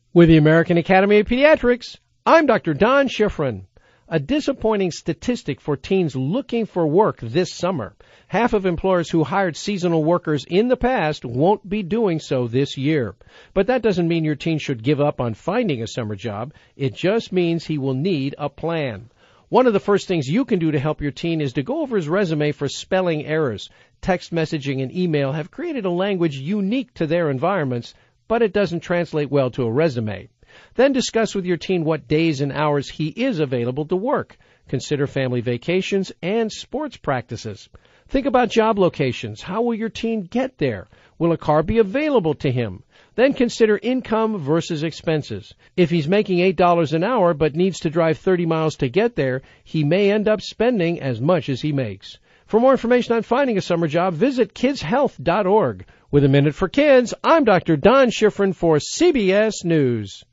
With the American Academy of Pediatrics, I'm Dr. Don Schifrin. A disappointing statistic for teens looking for work this summer. Half of employers who hired seasonal workers in the past won't be doing so this year. But that doesn't mean your teen should give up on finding a summer job. It just means he will need a plan. One of the first things you can do to help your teen is to go over his resume for spelling errors. Text messaging and email have created a language unique to their environments, but it doesn't translate well to a resume. Then discuss with your teen what days and hours he is available to work. Consider family vacations and sports practices. Think about job locations. How will your teen get there? Will a car be available to him? Then consider income versus expenses. If he's making $8 an hour but needs to drive 30 miles to get there, he may end up spending as much as he makes. For more information on finding a summer job, visit kidshealth.org. With a Minute for Kids, I'm Dr. Don Schifrin for CBS News.